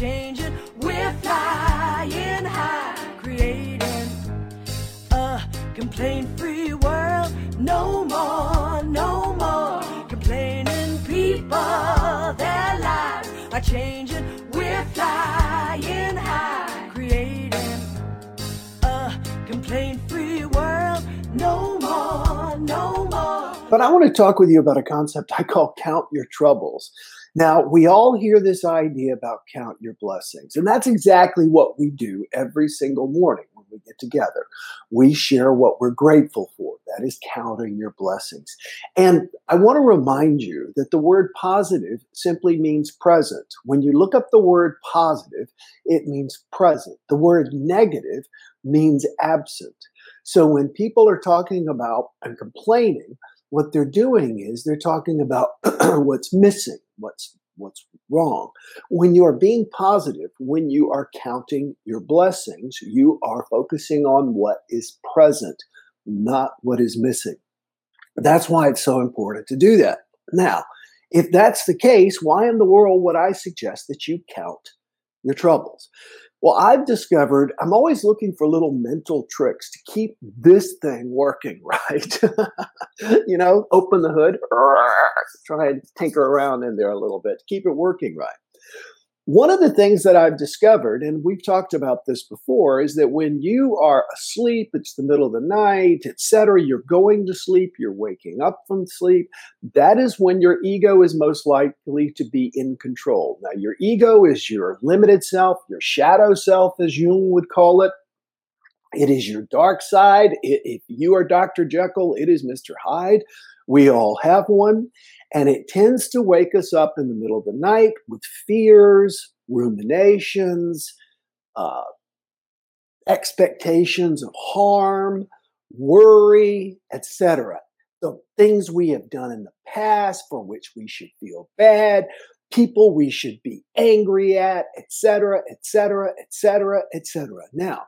changing. We're flying high, creating a complaint-free world. No more, no more complaining people. Their lives are changing. We're flying high, creating a complaint-free world. No more, no more. But I want to talk with you about a concept I call count your troubles. Now, we all hear this idea about count your blessings, and that's exactly what we do every single morning when we get together. We share what we're grateful for. That is counting your blessings. And I want to remind you that the word positive simply means present. When you look up the word positive, it means present. The word negative means absent. So when people are talking about and complaining, what they're doing is they're talking about what's missing, what's wrong. When you are being positive, when you are counting your blessings, you are focusing on what is present, not what is missing. That's why it's so important to do that. Now, if that's the case, why in the world would I suggest that you count your troubles? Well, I've discovered I'm always looking for little mental tricks to keep this thing working right. Open the hood, try and tinker around in there a little bit to keep it working right. One of the things that I've discovered, and we've talked about this before, is that when you are asleep, it's the middle of the night, etc., you're going to sleep, you're waking up from sleep, that is when your ego is most likely to be in control. Now, your ego is your limited self, your shadow self, as Jung would call it. It is your dark side. If you are Dr. Jekyll, it is Mr. Hyde. We all have one. And it tends to wake us up in the middle of the night with fears, ruminations, expectations of harm, worry, etc. The things we have done in the past for which we should feel bad, people we should be angry at, etc., etc., etc., etc. Now,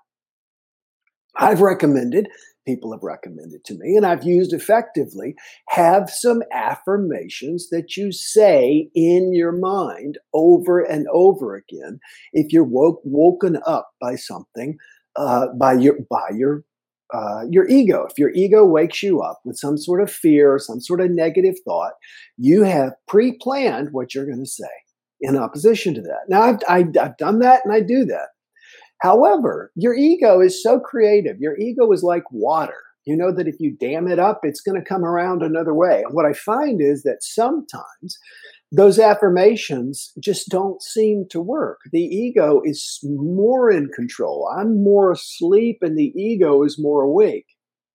people have recommended to me, and I've used effectively, have some affirmations that you say in your mind over and over again if you're woken up by something, by your ego. If your ego wakes you up with some sort of fear, some sort of negative thought, you have pre-planned what you're going to say in opposition to that. Now, I've done that, and I do that. However, your ego is so creative. Your ego is like water. You know that if you dam it up, it's going to come around another way. And what I find is that sometimes those affirmations just don't seem to work. The ego is more in control. I'm more asleep and the ego is more awake.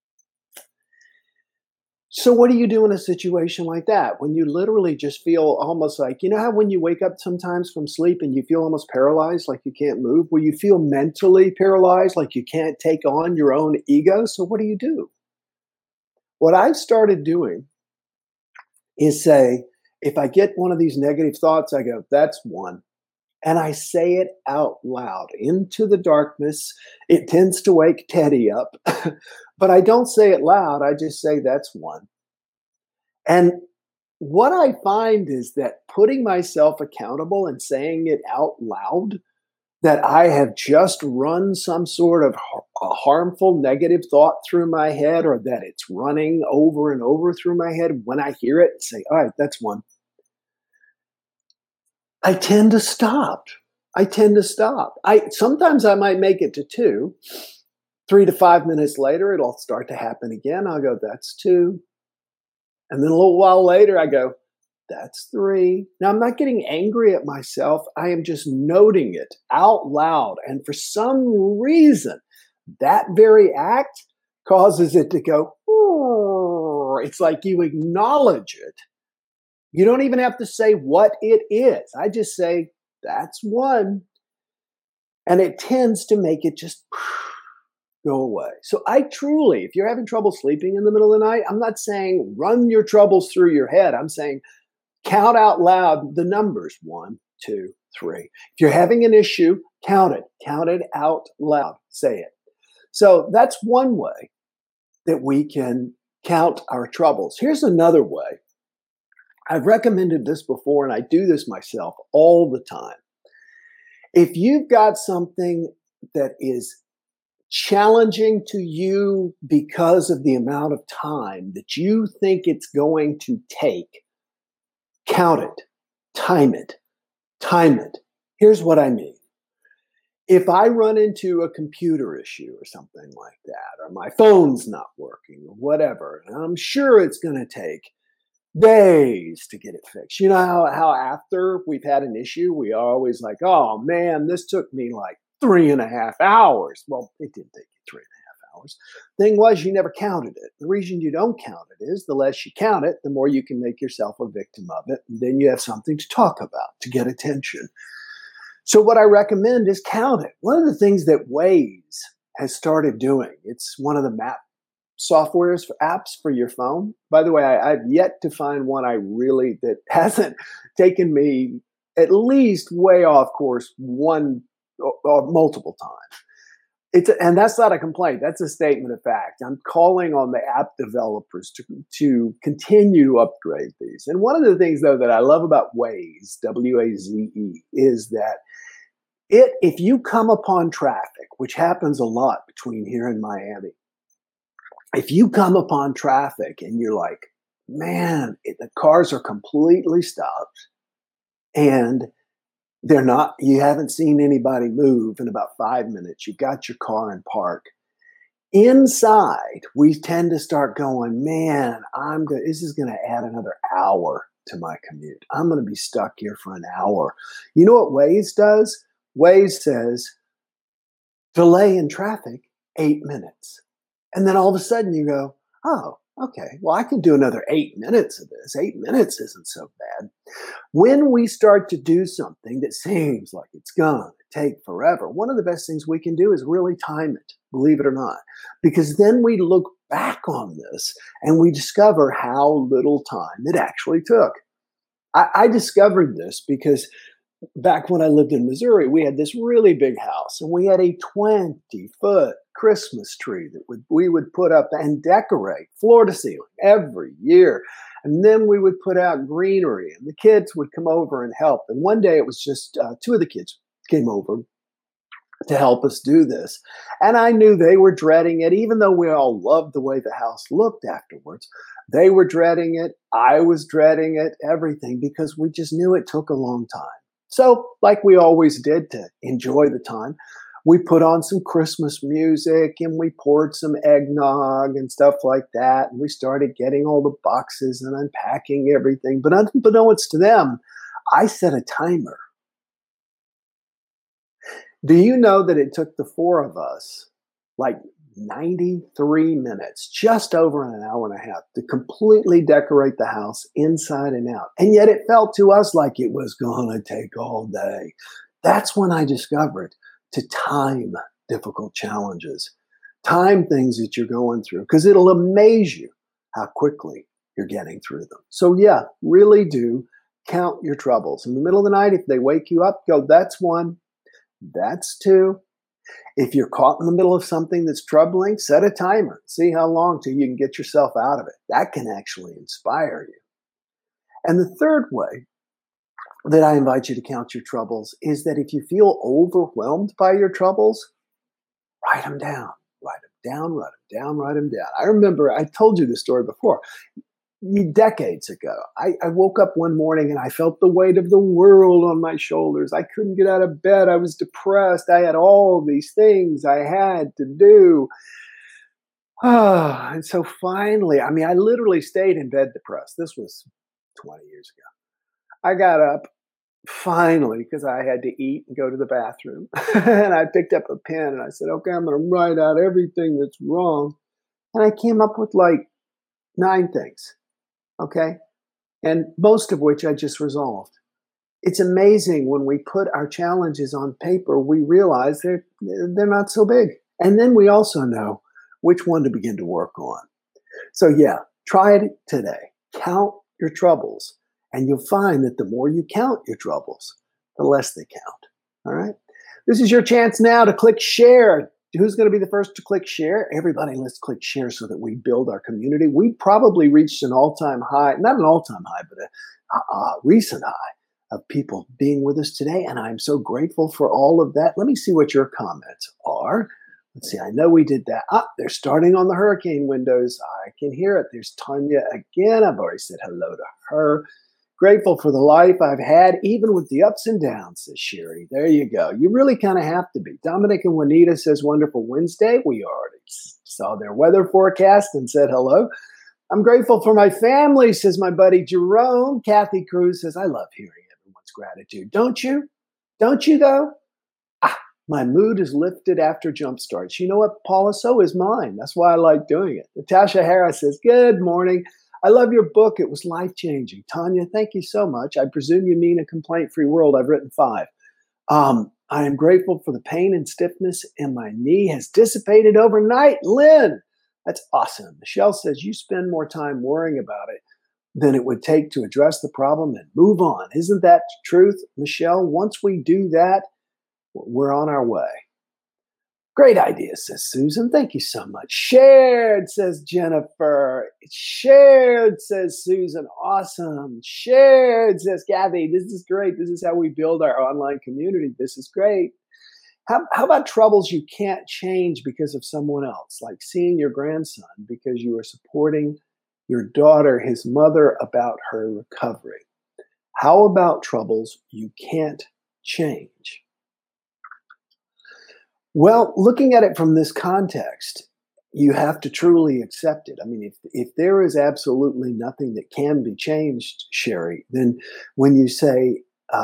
So what do you do in a situation like that? When you literally just feel almost like, how when you wake up sometimes from sleep and you feel almost paralyzed, like you can't move? Well, you feel mentally paralyzed, like you can't take on your own ego. So what do? What I've started doing is say, if I get one of these negative thoughts, I go, that's one. And I say it out loud into the darkness. It tends to wake Teddy up, but I don't say it loud. I just say that's one. And what I find is that putting myself accountable and saying it out loud, that I have just run some sort of harmful negative thought through my head, or that it's running over and over through my head, when I hear it, say, all right, that's one. I tend to stop. Sometimes I might make it to 2. 3 to 5 minutes later, it'll start to happen again. I'll go, that's 2. And then a little while later, I go, that's 3. Now, I'm not getting angry at myself. I am just noting it out loud. And for some reason, that very act causes it to go, it's like you acknowledge it. You don't even have to say what it is. I just say, that's one. And it tends to make it just go away. So I truly, if you're having trouble sleeping in the middle of the night, I'm not saying run your troubles through your head. I'm saying count out loud the numbers, 1, 2, 3. If you're having an issue, count it out loud, say it. So that's one way that we can count our troubles. Here's another way. I've recommended this before, and I do this myself all the time. If you've got something that is challenging to you because of the amount of time that you think it's going to take, count it, time it, time it. Here's what I mean. If I run into a computer issue or something like that, or my phone's not working or whatever, and I'm sure it's going to take days to get it fixed. You know how after we've had an issue, we are always like, oh man, this took me like 3.5 hours. Well, it didn't take you 3.5 hours. Thing was, you never counted it. The reason you don't count it is the less you count it, the more you can make yourself a victim of it. And then you have something to talk about, to get attention. So what I recommend is count it. One of the things that Waze has started doing, it's one of the map softwares for apps for your phone. By the way, I've yet to find one that hasn't taken me at least way off course one or multiple times. And that's not a complaint. That's a statement of fact. I'm calling on the app developers to continue to upgrade these. And one of the things, though, that I love about Waze, W-A-Z-E, is that if you come upon traffic, which happens a lot between here and Miami, if you come upon traffic and you're like, man, the cars are completely stopped and you haven't seen anybody move in about 5 minutes, you've got your car in park. Inside, we tend to start going, man, this is going to add another hour to my commute. I'm going to be stuck here for an hour. You know what Waze does? Waze says, delay in traffic, 8 minutes. And then all of a sudden you go, oh, okay, well, I can do another 8 minutes of this. 8 minutes isn't so bad. When we start to do something that seems like it's going to take forever, one of the best things we can do is really time it, believe it or not, because then we look back on this and we discover how little time it actually took. I discovered this because back when I lived in Missouri, we had this really big house and we had a 20-foot Christmas tree that we would put up and decorate floor to ceiling every year. And then we would put out greenery and the kids would come over and help. And one day it was just two of the kids came over to help us do this. And I knew they were dreading it, even though we all loved the way the house looked afterwards. They were dreading it. I was dreading it, everything, because we just knew it took a long time. So, like we always did to enjoy the time, we put on some Christmas music and we poured some eggnog and stuff like that. And we started getting all the boxes and unpacking everything. But unbeknownst to them, I set a timer. Do you know that it took the four of us like 93 minutes, just over an hour and a half, to completely decorate the house inside and out? And yet it felt to us like it was going to take all day. That's when I discovered to time difficult challenges, time things that you're going through, because it'll amaze you how quickly you're getting through them. So yeah, really do count your troubles. In the middle of the night, if they wake you up, go, that's one, that's two. If you're caught in the middle of something that's troubling, set a timer. See how long till you can get yourself out of it. That can actually inspire you. And the third way that I invite you to count your troubles is that if you feel overwhelmed by your troubles, write them down. Write them down, write them down, write them down. I remember, I told you this story before. Decades ago, I woke up one morning and I felt the weight of the world on my shoulders. I couldn't get out of bed. I was depressed. I had all these things I had to do. And so finally, I literally stayed in bed depressed. This was 20 years ago. I got up finally because I had to eat and go to the bathroom. And I picked up a pen and I said, okay, I'm going to write out everything that's wrong. And I came up with like 9 things. Okay. And most of which I just resolved. It's amazing when we put our challenges on paper, we realize they're not so big. And then we also know which one to begin to work on. So yeah, try it today. Count your troubles. And you'll find that the more you count your troubles, the less they count. All right. This is your chance now to click share. Who's going to be the first to click share? Everybody, let's click share so that we build our community. We probably reached an all-time high, not an all-time high, but a recent high of people being with us today, and I'm so grateful for all of that. Let me see what your comments are. Let's see, I know we did that. They're starting on the hurricane windows. I can hear it. There's Tanya again. I've already said hello to her. Grateful for the life I've had, even with the ups and downs, says Sherry. There you go. You really kind of have to be. Dominic and Juanita says, wonderful Wednesday. We already saw their weather forecast and said hello. I'm grateful for my family, says my buddy Jerome. Kathy Cruz says, I love hearing everyone's gratitude. Don't you? Don't you, though? My mood is lifted after jump starts. You know what, Paula? So is mine. That's why I like doing it. Natasha Harris says, good morning. I love your book. It was life-changing. Tanya, thank you so much. I presume you mean A Complaint-Free World. I've written 5. I am grateful for the pain and stiffness in my knee has dissipated overnight. Lynn, that's awesome. Michelle says you spend more time worrying about it than it would take to address the problem and move on. Isn't that the truth, Michelle? Once we do that, we're on our way. Great idea, says Susan. Thank you so much. Shared, says Jennifer. Shared, says Susan. Awesome. Shared, says Kathy. This is great. This is how we build our online community. This is great. How about troubles you can't change because of someone else, like seeing your grandson because you are supporting your daughter, his mother, about her recovery? How about troubles you can't change? Well, looking at it from this context, you have to truly accept it. I mean, if there is absolutely nothing that can be changed, Sherry, then when you say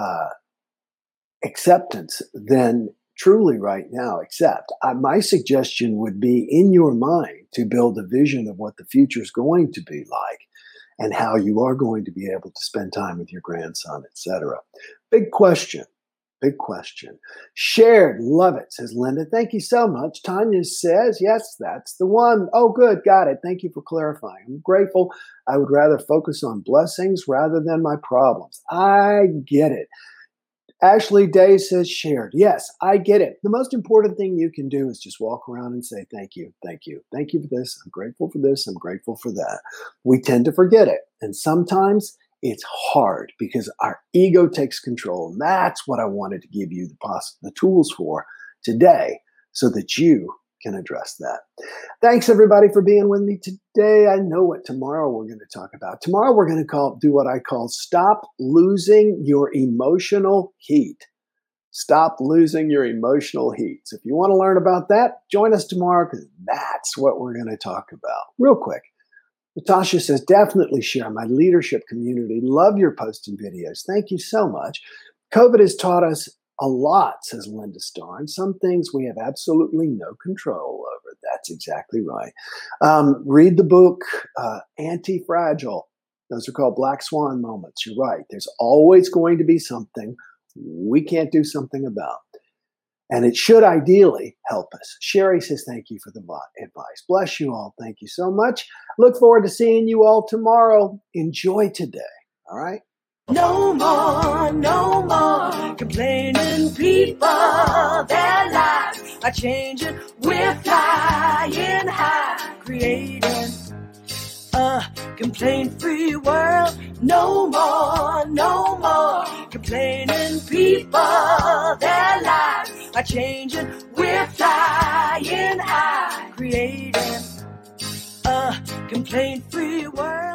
acceptance, then truly right now accept. My suggestion would be in your mind to build a vision of what the future is going to be like and how you are going to be able to spend time with your grandson, etc. Big question. Big question. Shared, love it, says Linda. Thank you so much. Tanya says, yes, that's the one. Oh, good, got it. Thank you for clarifying. I'm grateful. I would rather focus on blessings rather than my problems. I get it. Ashley Day says, shared. Yes, I get it. The most important thing you can do is just walk around and say, thank you, thank you. Thank you for this. I'm grateful for this. I'm grateful for that. We tend to forget it. And sometimes it's hard because our ego takes control. And that's what I wanted to give you the tools for today so that you can address that. Thanks, everybody, for being with me today. I know what tomorrow we're going to talk about. Tomorrow we're going to do what I call stop losing your emotional heat. Stop losing your emotional heat. So if you want to learn about that, join us tomorrow because that's what we're going to talk about. Real quick. Natasha says, definitely share my leadership community. Love your posting videos. Thank you so much. COVID has taught us a lot, says Linda Starr, and some things we have absolutely no control over. That's exactly right. Read the book, Anti-Fragile. Those are called Black Swan moments. You're right. There's always going to be something we can't do something about. And it should ideally help us. Sherry says, thank you for the advice. Bless you all. Thank you so much. Look forward to seeing you all tomorrow. Enjoy today. All right? No more complaining. People, their lives are changing. We're flying high, creating a complaint-free world. No more complaining. People, their lives are changing. We're flying high, creating a complaint-free world.